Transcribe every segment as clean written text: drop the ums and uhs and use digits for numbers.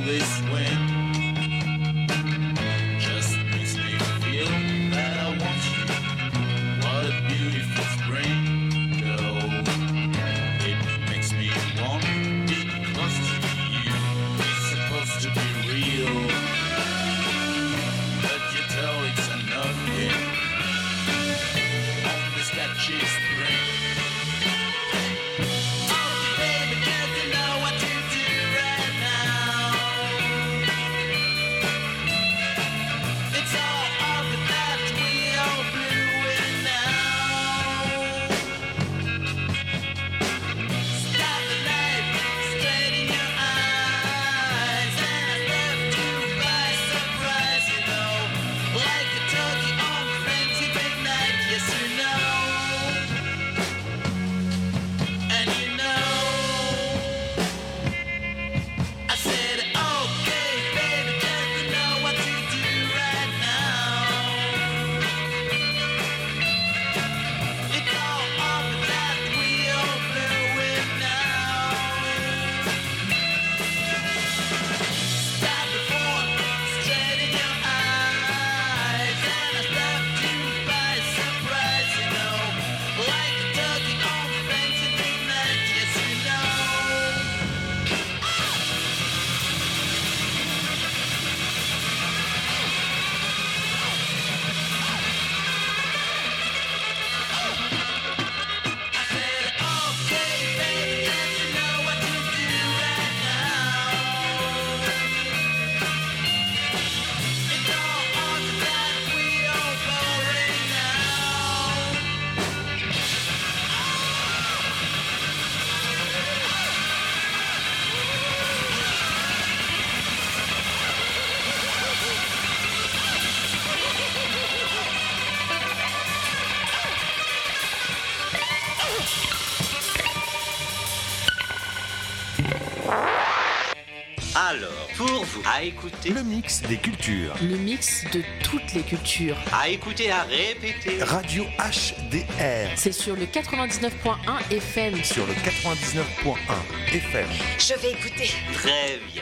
this wind just makes me feel that I want you. What a beautiful spring, girl. It makes me want to be close to you. It's supposed to be real, but you tell it's another on the sketchy spring. Alors, pour vous, à écouter le mix des cultures. Le mix de toutes les cultures. À écouter, à répéter. Radio HDR. C'est sur le 99.1 FM. Sur le 99.1 FM. Je vais écouter. Très bien.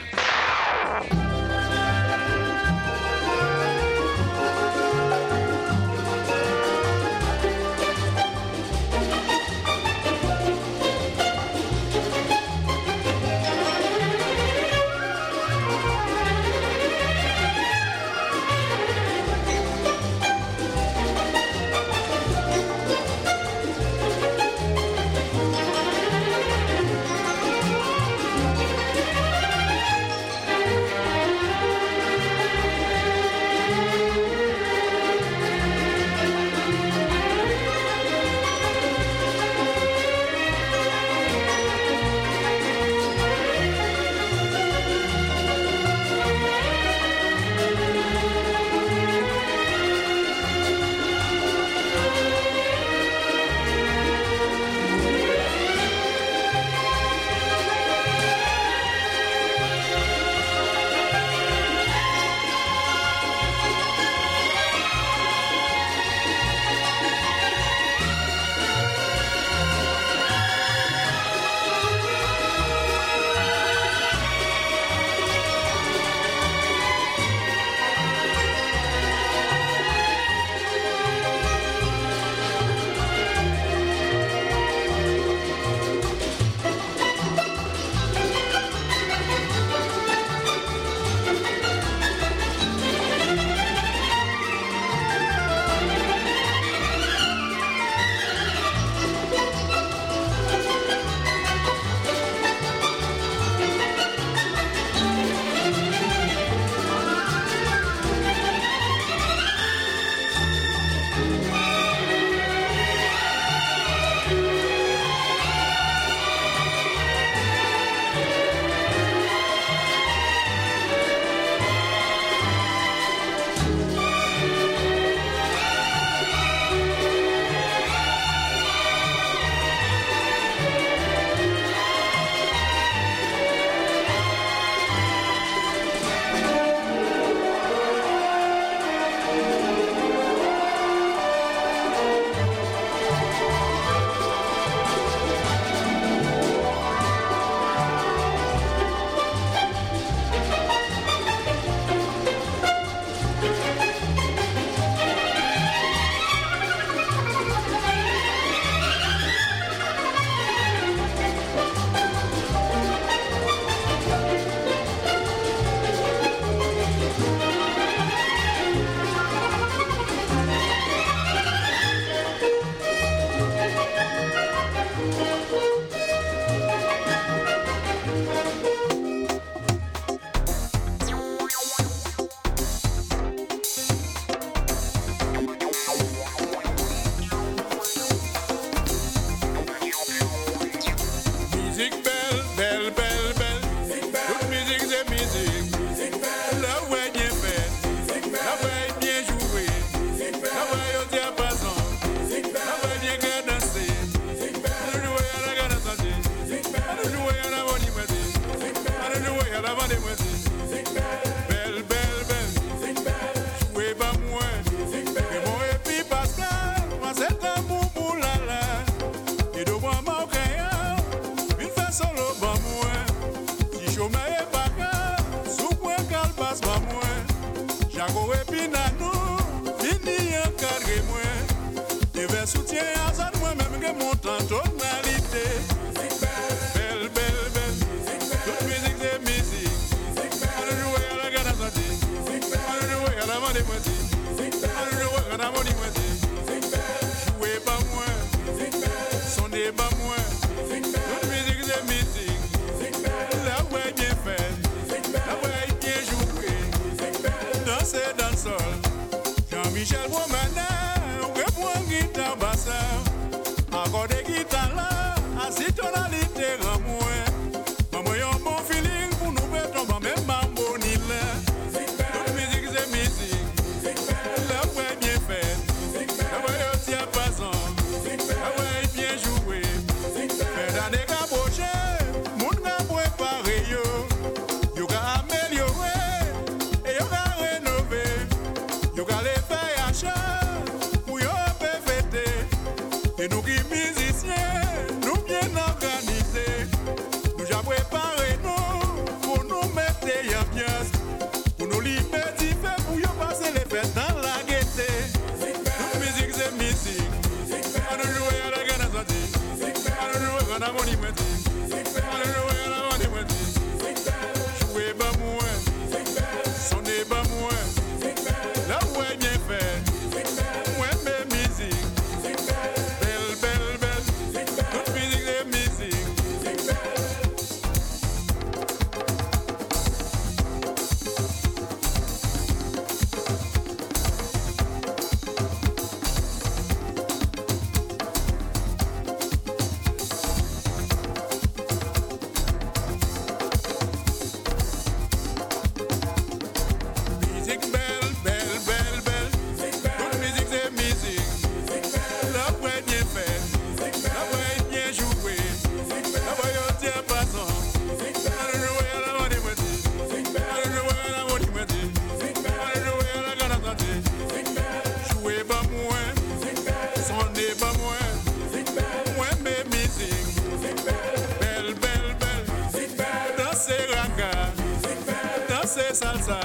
Salsa,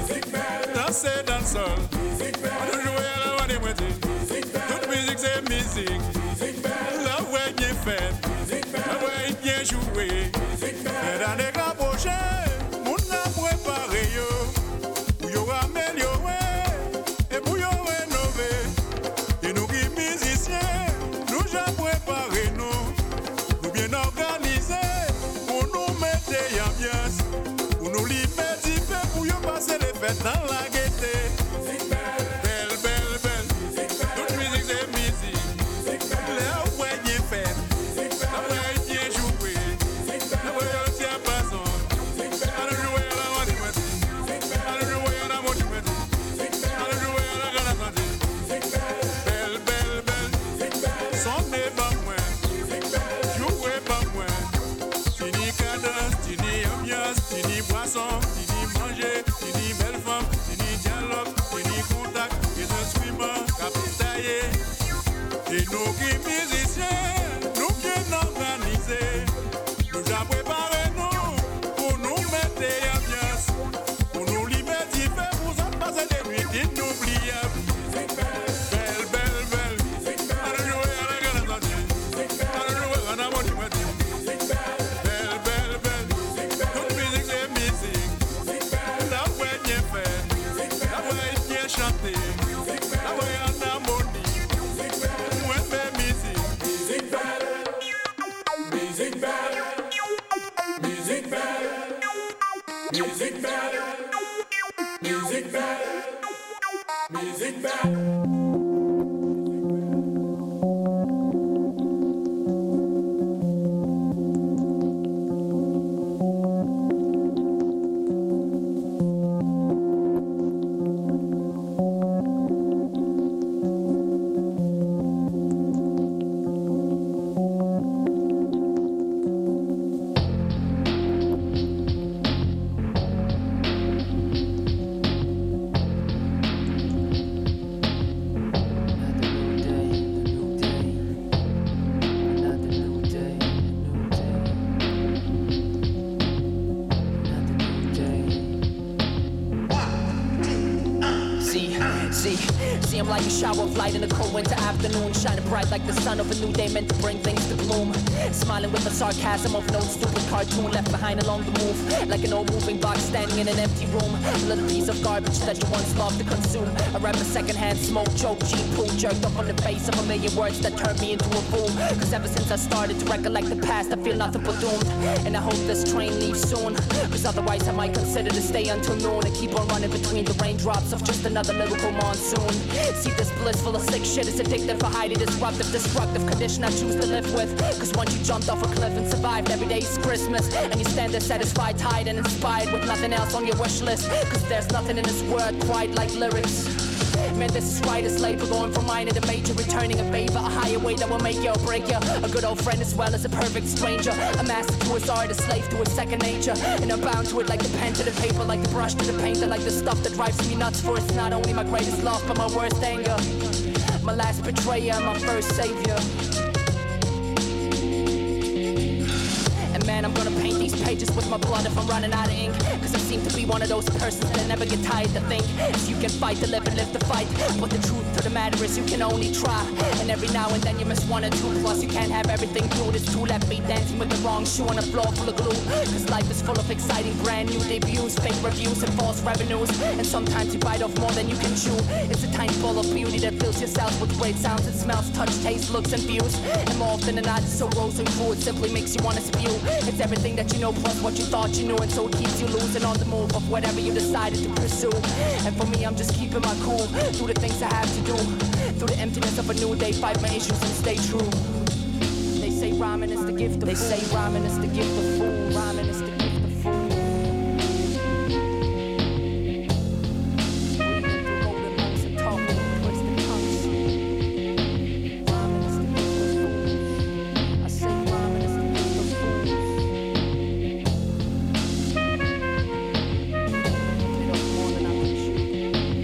danser dansol, on jouer à la one moitié. Toute musique c'est musique, la voix bien faite, la voix bien jouée. Mais dans les grands projets, mon a préparé yo, pour yo améliorer et pour yo rénover. Et nous qui musiciens, nous j'ai préparé nous bien organisés pour nous mettre ambiance, pour nous libérer. C'est les fêtes dans la gaieté. Belle, belle, belle. Toute musique c'est musique. La voix bien faite, la voix bien jouée, la voix tient pas son. Allez jouer à la moitié, allez jouer à la moitié, allez jouer à la grande santé. Belle, belle, belle. Son n'est pas moins, jouer pas moins. Fini cadence, fini ambiance, fini boisson, fini manger. Et nous qui musiciens, nous bien organisés, nous avons préparé nous pour nous mettre ambiance, pour nous libertifier, pour s'en passer des nuits inoubliables. Belle, belle, belle, allez jouer à la grande santé, allez jouer à la moitié. Belle, belle, belle, toute musique c'est musique, la voix est bien faite, la voix est bien chantée, la voix est en harmonie. Music battle, music battle, music battle. See, I'm like a shower of light in a cold winter afternoon, shining bright like the sun of a new day meant to bring things to bloom. Smiling with the sarcasm of an old stupid cartoon left behind along the move, like an old moving box standing in an empty room. A little piece of garbage that you once loved to consume. A rep of secondhand smoke, choke, cheap poo, jerked up on the face of a million words that turned me into a fool. Cause ever since I started to recollect the past, I feel nothing but doomed. And I hope this train leaves soon, cause otherwise I might consider to stay until noon and keep on running between the raindrops of just another lyrical monsoon. See, this blissful of sick shit is addictive for highly disruptive, destructive condition I choose to live with. Cause once you jumped off a cliff and survived, every day's Christmas, and you stand there satisfied, tired and inspired with nothing else on your wish list. Cause there's nothing in this world quite like lyrics. Man, this is writer's labor, going from minor to major, returning a favor, a higher way that will make you or break you. A good old friend as well as a perfect stranger, a master to his art, a slave to his second nature. And I'm bound to it like the pen to the paper, like the brush to the painter, like the stuff that drives me nuts. For it's not only my greatest love, but my worst anger, my last betrayer and my first savior. Man, I'm gonna paint these pages with my blood if I'm running out of ink. Cause I seem to be one of those persons that never get tired to think. If you can fight to live and live to fight, but the truth of the matter is you can only try. And every now and then you miss one or two. Plus you can't have everything through. This two left feet dancing with the wrong shoe on a floor full of glue. Cause life is full of exciting brand new debuts, fake reviews and false revenues. And sometimes you bite off more than you can chew. It's a tiny bowl of beauty that fills yourself with great sounds and smells, touch, taste, looks and views. And more often than not it's so gross and cruel, it simply makes you wanna spew. It's everything that you know plus what you thought you knew. And so it keeps you losing on the move of whatever you decided to pursue. And for me I'm just keeping my cool through the things I have to do. Through the emptiness of a new day, fight my issues and stay true. They say rhyming is the gift of fools. They say rhyming is the gift of fools. Rhyming is the gift of fools. Breathing through golden lungs and talking with twisted tongues. Rhyming is the gift of fools. I say rhyming is the gift of fools. Bit of more than I can chew.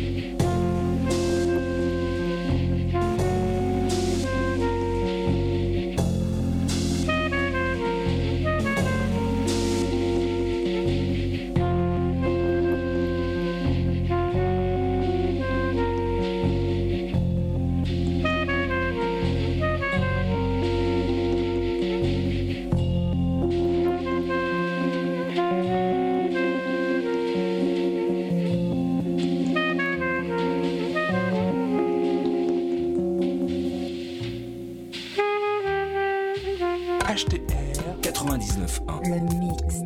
HDR 99.1. Le mix.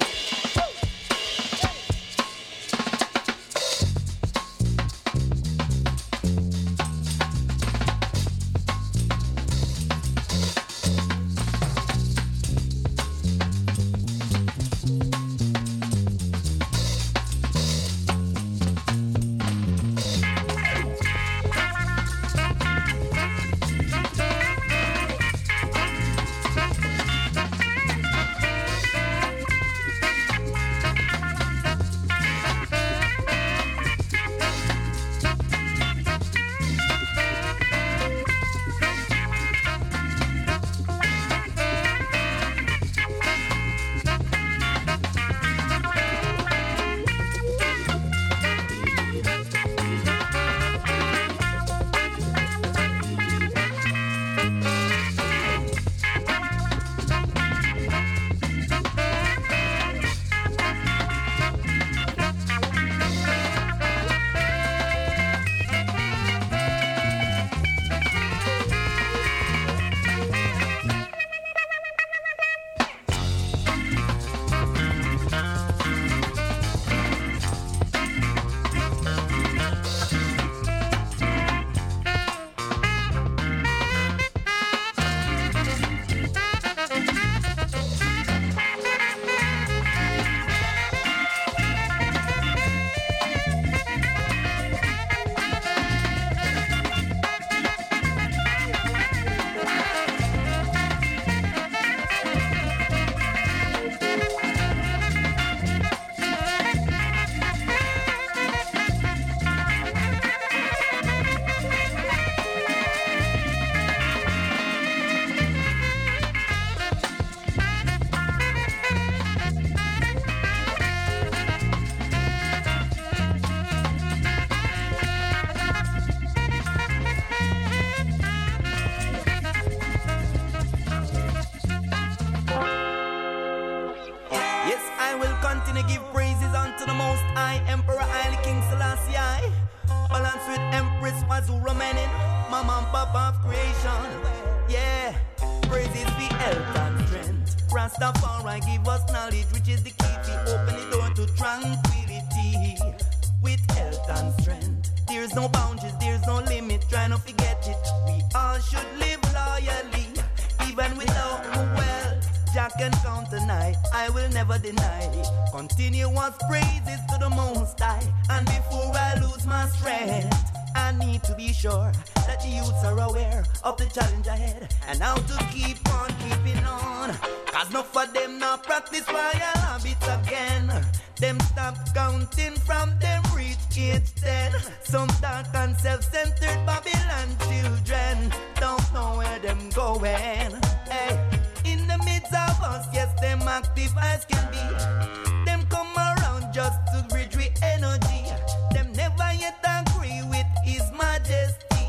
continue give praises unto the Most High Emperor Haile King Selassie I. Balance with Empress Mazura Menin, Mama and Papa of creation. Yeah, praises be health and strength. Rastafari give us knowledge, which is the key to open the door to tranquility. With health and strength, there's no boundaries, there's no limit. Try not forget it. We all should live loyally, even without wealth. Jack can count tonight, I will never deny it. Continuous praises to the Most High. And before I lose my strength, I need to be sure that the youths are aware of the challenge ahead and how to keep on keeping on. Cause enough of them now practice royal habits again. Them stop counting from them reach age 10. Some dark and self-centered Babylon children don't know where them going. Hey, in the midst of us, yes, them active as can be. Them come around just to bridge with energy. Them never yet agree with His Majesty.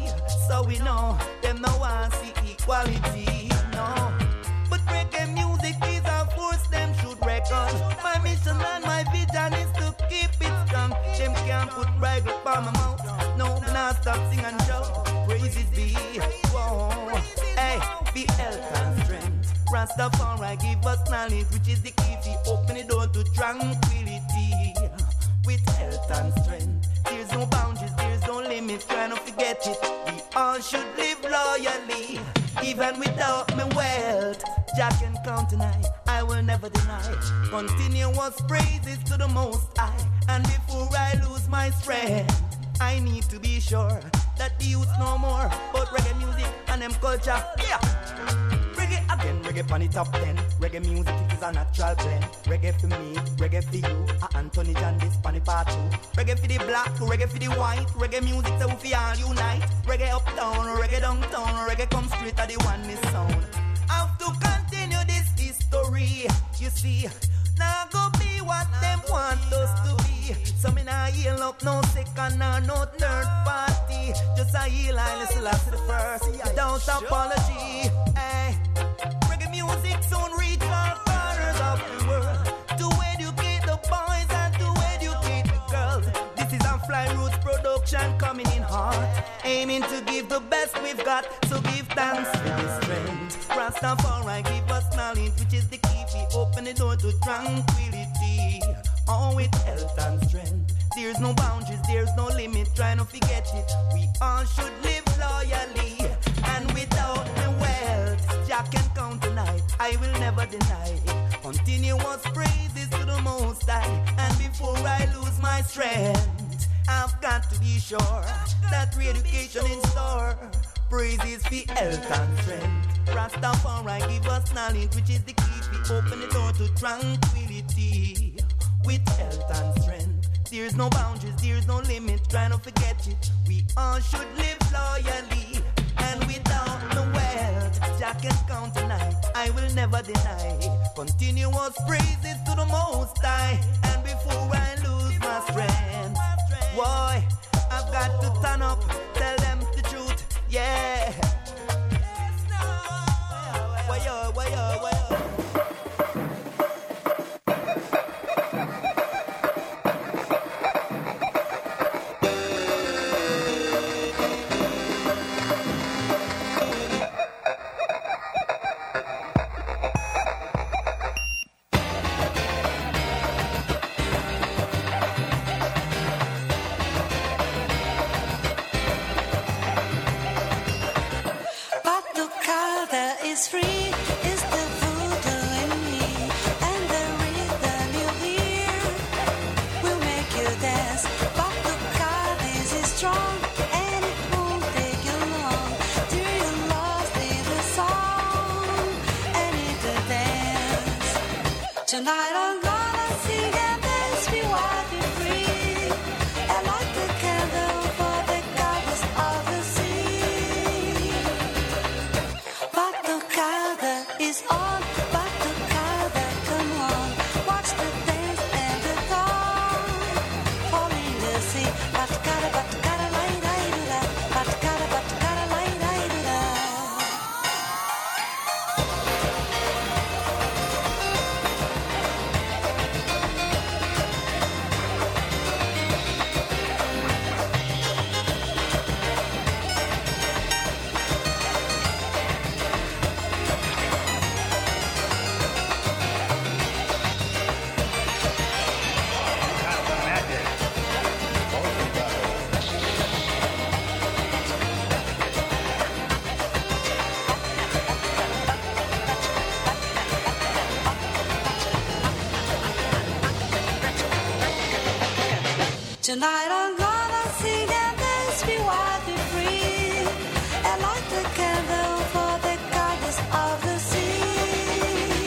quality, no. But reggae music is a force them should reckon. My mission and my vision is to keep it strong. Them can't put bridle on my mouth. No, not stop sing and shout. Praises be, whoa. Hey, be health and strength. Rastafari give us knowledge, which is the key to open the door to tranquility. With health and strength, there's no boundaries, there's no limits. Try not to forget it. We all should live loyally, even without my wealth. Jah can count tonight, I will never deny. Continuous praises to the Most High, and before I lose my strength, I need to be sure that the youth know more about reggae music and them culture. Yeah. Reggae again, reggae on the top 10. Reggae music is a natural blend. Reggae for me, reggae for you. Anthony John this on the part 2. Reggae for the black, reggae for the white. Reggae music so we all unite. Reggae uptown, reggae downtown. Reggae come straight at the one miss sound. Have to continue this history. You see, now go be what them want us to be. So me nah heal up no second or no third party. Just a heal and listen last to the first. Without apology. Hey. Reggae music soon reach all corners of the world. To educate the boys and to educate the girls. This is a Fly Roots production coming in hard. Aiming to give the best we've got. So give thanks for the strength. Rastafari give us knowledge, which is the key. We open the door to tranquility. All with health and strength. There's no boundaries, there's no limit. Try not to forget it. We all should live loyally. And without the wealth, Jah can count tonight. I will never deny. Continuous praises to the Most High. And before I lose my strength, I've got to be sure that re-education in store. Praises for health and strength. Rastafari give us knowledge, which is the key. We open the door to tranquility. With health and strength, there's no boundaries, there's no limit. Try not to forget it. We all should live loyally. And without the wealth, Jah can count tonight. I will never deny. Continuous praises to the Most High. And before I lose my strength, boy, I've got to turn up, tell them the truth. Yeah. Why yo. Tonight I'm gonna sing and dance, be wild, be free, and light the candle for the goddess of the sea. Batucada is on, Batucada, come on, watch the dance and the dawn, fall in the sea. Batucada, Batucada, lai-lai-do-da, Batucada, Batucada, lai-lai-do-da. Tonight I'm gonna sing and dance, be wild, be free, and light the candle for the goddess of the sea.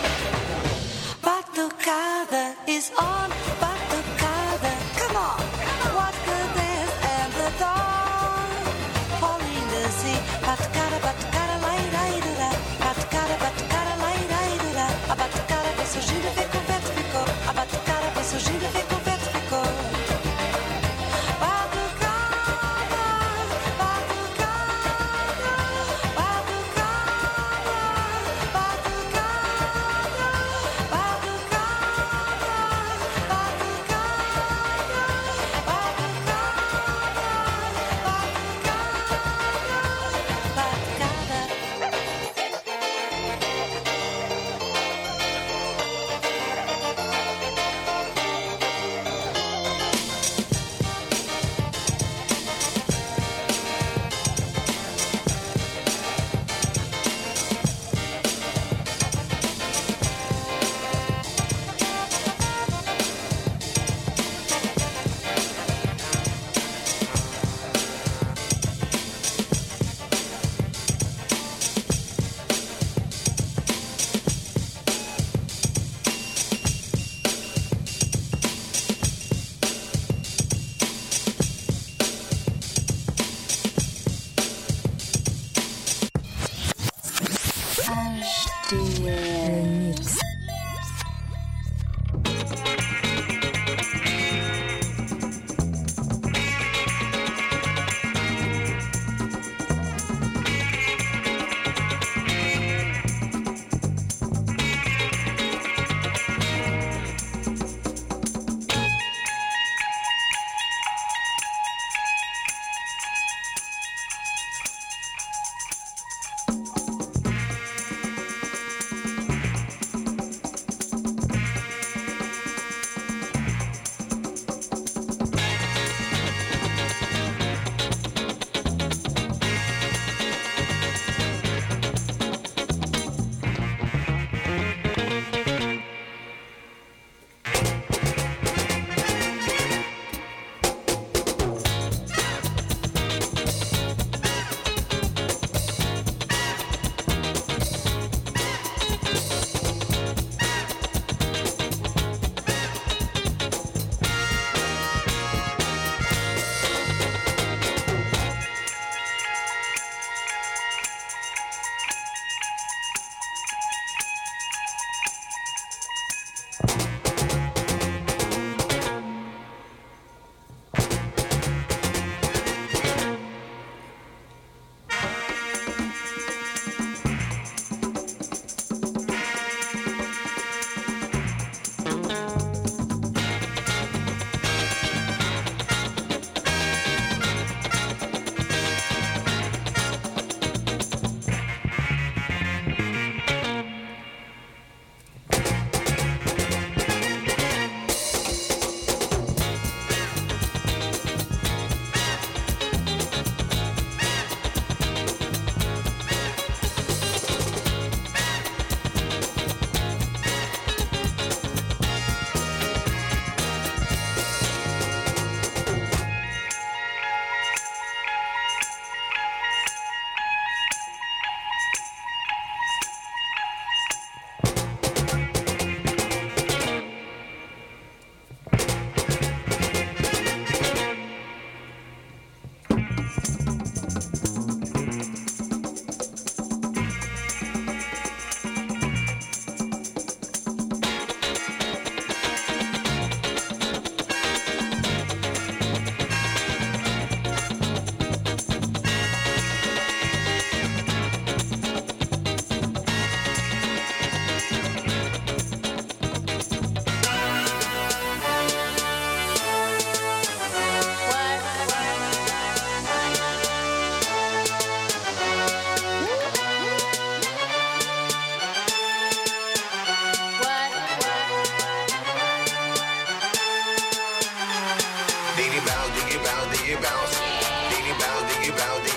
Batucada is on, Batucada, come on, watch the dance and the dawn, fall in the sea. Batucada, Batucada, lai-lai-do-da, Batucada, Batucada, lai-lai-do-da. A Batucada vem surgindo, vem com vento, ficou. A Batucada vem surgindo, vem com vento, ficou.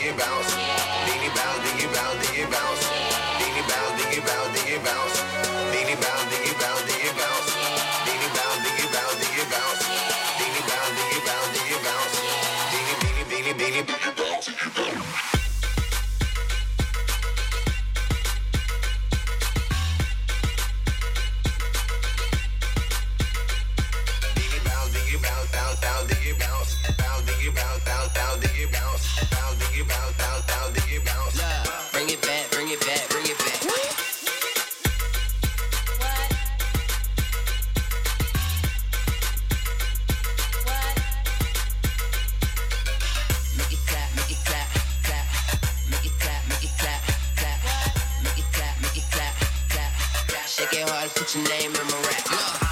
diggy bounce. Diggy bounce, diggy bounce, diggy bounce. Diggy bounce, diggy bounce, diggy bounce. Diggy bounce, diggy bounce, diggy bounce. Diggy bounce, diggy bounce, diggy bounce. Diggy bounce, diggy bounce, diggy bounce. Diggy, diggy, diggy, diggy, diggy bounce. Bring it back, bring it back, bring it back. Make it clap, make it clap, clap. Make it clap, make it clap, clap. Make it clap, make it clap, clap. Shake it hard, put your name in my rap.